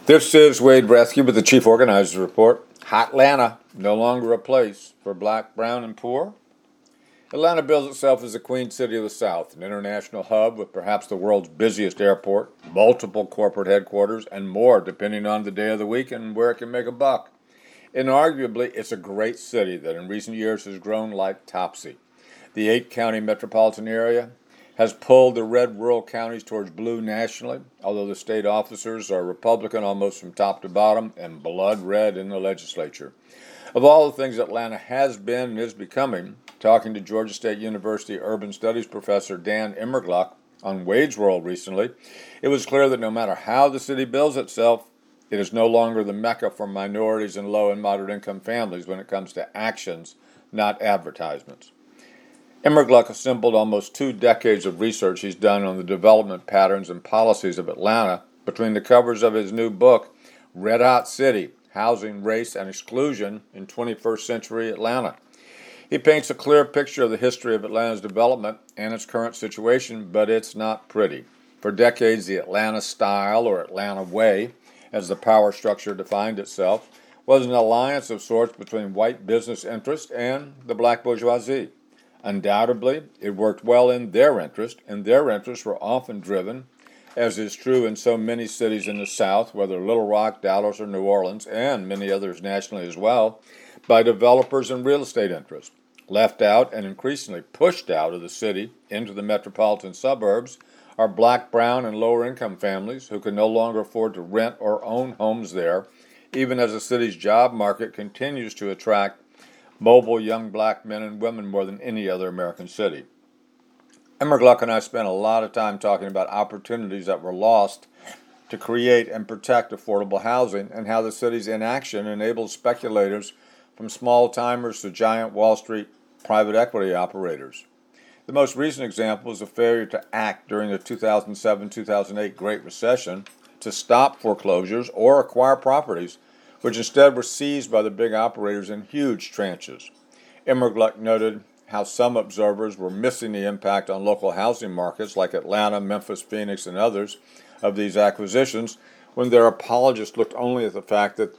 This is Wade Bresky with the Chief Organizers Report. Hotlanta, no longer a place for black, brown, and poor. Atlanta bills itself as the Queen City of the South, an international hub with perhaps the world's busiest airport, multiple corporate headquarters, and more depending on the day of the week and where it can make a buck. Inarguably, it's a great city that in recent years has grown like Topsy. The 8-county metropolitan area has pulled the red rural counties towards blue nationally, although the state officers are Republican almost from top to bottom and blood red in the legislature. Of all the things Atlanta has been and is becoming, talking to Georgia State University Urban Studies professor Dan Immergluck on Wade's World recently, it was clear that no matter how the city bills itself, it is no longer the mecca for minorities and low and moderate income families when it comes to actions, not advertisements. Immergluck assembled almost 2 decades of research he's done on the development patterns and policies of Atlanta between the covers of his new book, Red Hot City, Housing, Race, and Exclusion in 21st Century Atlanta. He paints a clear picture of the history of Atlanta's development and its current situation, but it's not pretty. For decades, the Atlanta style, or Atlanta way, as the power structure defined itself, was an alliance of sorts between white business interests and the black bourgeoisie. Undoubtedly, it worked well in their interest, and their interests were often driven, as is true in so many cities in the South, whether Little Rock, Dallas, or New Orleans, and many others nationally as well, by developers and real estate interests. Left out and increasingly pushed out of the city into the metropolitan suburbs are black, brown, and lower income families who can no longer afford to rent or own homes there, even as the city's job market continues to attract mobile young black men and women more than any other American city. Immergluck and I spent a lot of time talking about opportunities that were lost to create and protect affordable housing and how the city's inaction enables speculators from small-timers to giant Wall Street private equity operators. The most recent example is the failure to act during the 2007-2008 Great Recession to stop foreclosures or acquire properties, which instead were seized by the big operators in huge tranches. Immergluck noted how some observers were missing the impact on local housing markets like Atlanta, Memphis, Phoenix, and others of these acquisitions, when their apologists looked only at the fact that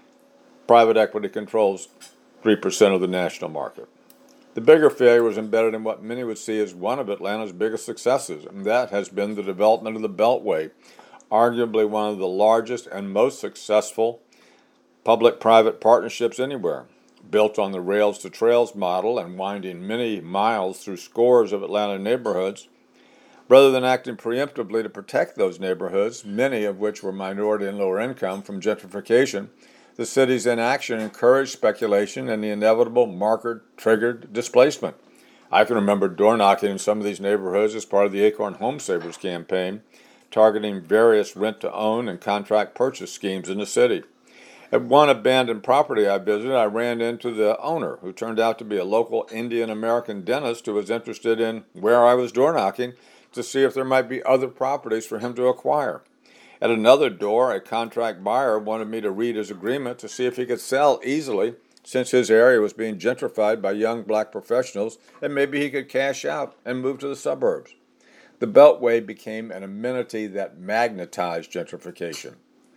private equity controls 3% of the national market. The bigger failure was embedded in what many would see as one of Atlanta's biggest successes, and that has been the development of the Beltway, arguably one of the largest and most successful public-private partnerships anywhere, built on the rails-to-trails model and winding many miles through scores of Atlanta neighborhoods. Rather than acting preemptively to protect those neighborhoods, many of which were minority and lower income from gentrification, the city's inaction encouraged speculation and the inevitable market-triggered displacement. I can remember door knocking in some of these neighborhoods as part of the Acorn Home Savers campaign, targeting various rent-to-own and contract purchase schemes in the city. At one abandoned property I visited, I ran into the owner, who turned out to be a local Indian-American dentist who was interested in where I was door knocking to see if there might be other properties for him to acquire. At another door, a contract buyer wanted me to read his agreement to see if he could sell easily, since his area was being gentrified by young black professionals, and maybe he could cash out and move to the suburbs. The Beltway became an amenity that magnetized gentrification.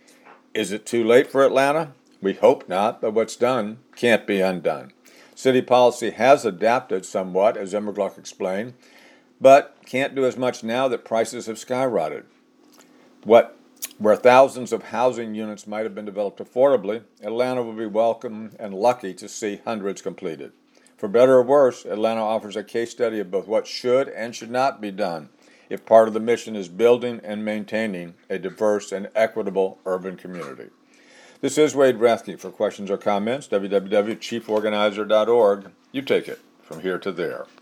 Is it too late for Atlanta? We hope not, but what's done can't be undone. City policy has adapted somewhat, as Immergluck explained, but can't do as much now that prices have skyrocketed. Where thousands of housing units might have been developed affordably, Atlanta will be welcome and lucky to see hundreds completed. For better or worse, Atlanta offers a case study of both what should and should not be done if part of the mission is building and maintaining a diverse and equitable urban community. This is Wade Bresky. For questions or comments, www.chieforganizer.org. You take it from here to there.